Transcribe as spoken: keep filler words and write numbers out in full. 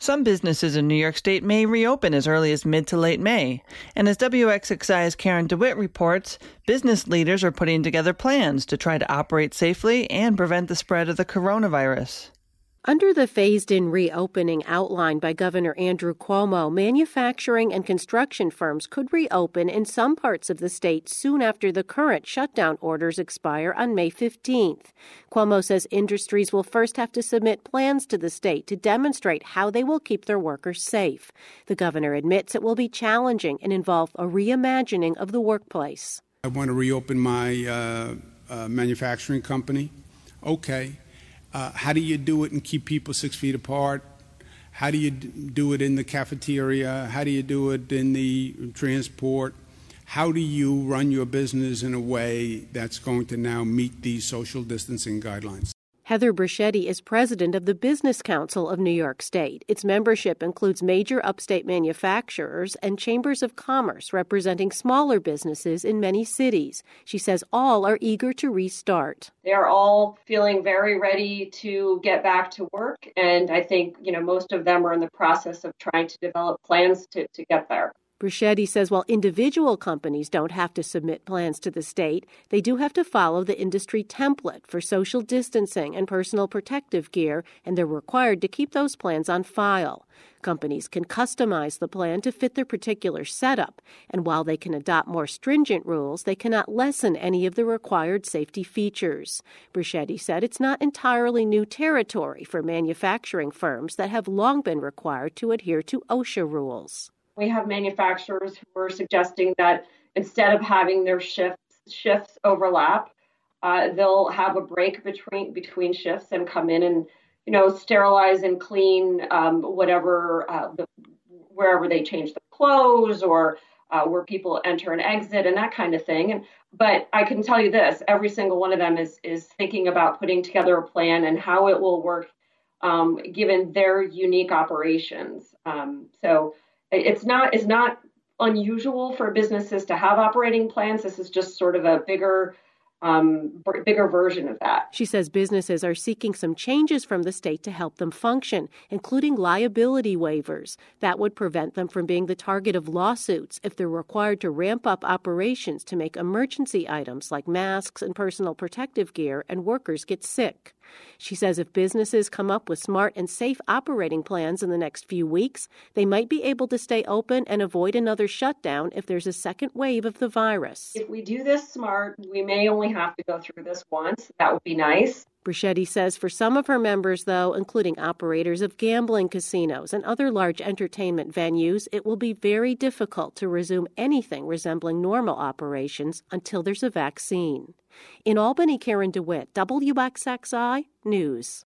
Some businesses in New York State may reopen as early as mid to late May. And as W X X I's Karen DeWitt reports, business leaders are putting together plans to try to operate safely and prevent the spread of the coronavirus. Under the phased-in reopening outlined by Governor Andrew Cuomo, manufacturing and construction firms could reopen in some parts of the state soon after the current shutdown orders expire on May fifteenth. Cuomo says industries will first have to submit plans to the state to demonstrate how they will keep their workers safe. The governor admits it will be challenging and involve a reimagining of the workplace. I want to reopen my uh, uh, manufacturing company. Okay. Uh, how do you do it and keep people six feet apart? How do you do it in the cafeteria? How do you do it in the transport? How do you run your business in a way that's going to now meet these social distancing guidelines? Heather Bruschetti is president of the Business Council of New York State. Its membership includes major upstate manufacturers and chambers of commerce representing smaller businesses in many cities. She says all are eager to restart. They are all feeling very ready to get back to work. And I think, you know, most of them are in the process of trying to develop plans to, to get there. Bruschetti says while individual companies don't have to submit plans to the state, they do have to follow the industry template for social distancing and personal protective gear, and they're required to keep those plans on file. Companies can customize the plan to fit their particular setup, and while they can adopt more stringent rules, they cannot lessen any of the required safety features. Bruschetti said it's not entirely new territory for manufacturing firms that have long been required to adhere to OSHA rules. We have manufacturers who are suggesting that instead of having their shifts shifts overlap, uh, they'll have a break between between shifts and come in and, you know, sterilize and clean um, whatever uh, the, wherever they change the clothes or uh, where people enter and exit and that kind of thing. And but I can tell you this: every single one of them is is thinking about putting together a plan and how it will work, um, given their unique operations. Um, so. It's not it's not unusual for businesses to have operating plans. This is just sort of a bigger um, b- bigger version of that. She says businesses are seeking some changes from the state to help them function, including liability waivers. That would prevent them from being the target of lawsuits if they're required to ramp up operations to make emergency items like masks and personal protective gear and workers get sick. She says if businesses come up with smart and safe operating plans in the next few weeks, they might be able to stay open and avoid another shutdown if there's a second wave of the virus. If we do this smart, we may only have to go through this once. That would be nice. Bruschetti says for some of her members, though, including operators of gambling casinos and other large entertainment venues, it will be very difficult to resume anything resembling normal operations until there's a vaccine. In Albany, Karen DeWitt, W X X I News.